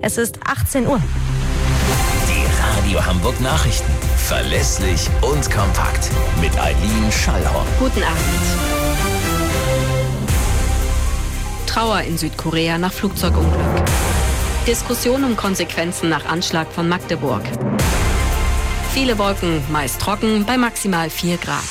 Es ist 18 Uhr. Die Radio Hamburg Nachrichten. Verlässlich und kompakt. Mit Eileen Schallhorn. Guten Abend. Trauer in Südkorea nach Flugzeugunglück. Diskussion um Konsequenzen nach Anschlag von Magdeburg. Viele Wolken, meist trocken, bei maximal 4 Grad.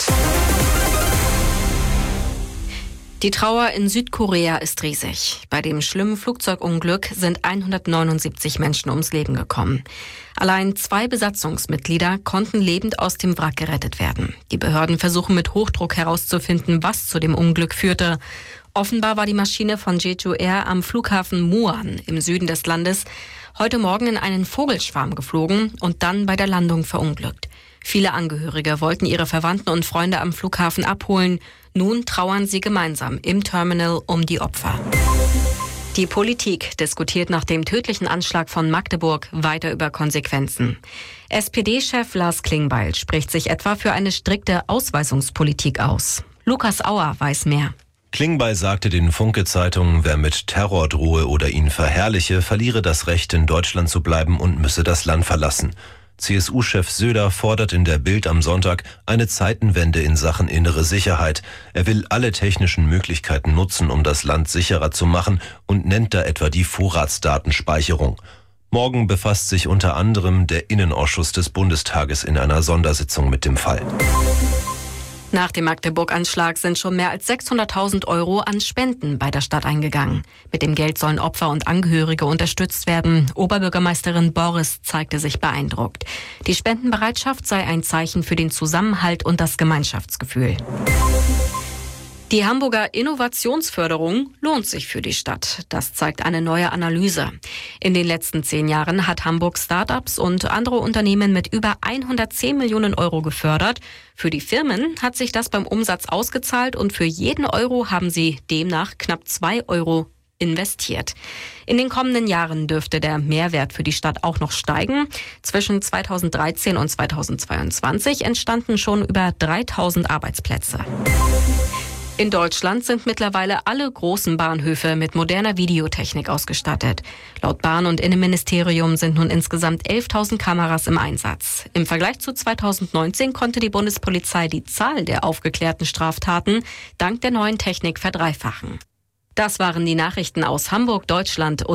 Die Trauer in Südkorea ist riesig. Bei dem schlimmen Flugzeugunglück sind 179 Menschen ums Leben gekommen. Allein 2 Besatzungsmitglieder konnten lebend aus dem Wrack gerettet werden. Die Behörden versuchen mit Hochdruck herauszufinden, was zu dem Unglück führte. Offenbar war die Maschine von Jeju Air am Flughafen Muan im Süden des Landes heute Morgen in einen Vogelschwarm geflogen und dann bei der Landung verunglückt. Viele Angehörige wollten ihre Verwandten und Freunde am Flughafen abholen. Nun trauern sie gemeinsam im Terminal um die Opfer. Die Politik diskutiert nach dem tödlichen Anschlag von Magdeburg weiter über Konsequenzen. SPD-Chef Lars Klingbeil spricht sich etwa für eine strikte Ausweisungspolitik aus. Lukas Auer weiß mehr. Klingbeil sagte den Funke-Zeitungen, wer mit Terror drohe oder ihn verherrliche, verliere das Recht, in Deutschland zu bleiben und müsse das Land verlassen. CSU-Chef Söder fordert in der Bild am Sonntag eine Zeitenwende in Sachen innere Sicherheit. Er will alle technischen Möglichkeiten nutzen, um das Land sicherer zu machen und nennt da etwa die Vorratsdatenspeicherung. Morgen befasst sich unter anderem der Innenausschuss des Bundestages in einer Sondersitzung mit dem Fall. Nach dem Magdeburg-Anschlag sind schon mehr als 600.000 € an Spenden bei der Stadt eingegangen. Mit dem Geld sollen Opfer und Angehörige unterstützt werden. Oberbürgermeisterin Boris zeigte sich beeindruckt. Die Spendenbereitschaft sei ein Zeichen für den Zusammenhalt und das Gemeinschaftsgefühl. Die Hamburger Innovationsförderung lohnt sich für die Stadt. Das zeigt eine neue Analyse. In den letzten 10 Jahren hat Hamburg Start-ups und andere Unternehmen mit über 110 Millionen € gefördert. Für die Firmen hat sich das beim Umsatz ausgezahlt und für jeden Euro haben sie demnach knapp 2 € investiert. In den kommenden Jahren dürfte der Mehrwert für die Stadt auch noch steigen. Zwischen 2013 und 2022 entstanden schon über 3.000 Arbeitsplätze. In Deutschland sind mittlerweile alle großen Bahnhöfe mit moderner Videotechnik ausgestattet. Laut Bahn- und Innenministerium sind nun insgesamt 11.000 Kameras im Einsatz. Im Vergleich zu 2019 konnte die Bundespolizei die Zahl der aufgeklärten Straftaten dank der neuen Technik verdreifachen. Das waren die Nachrichten aus Hamburg, Deutschland und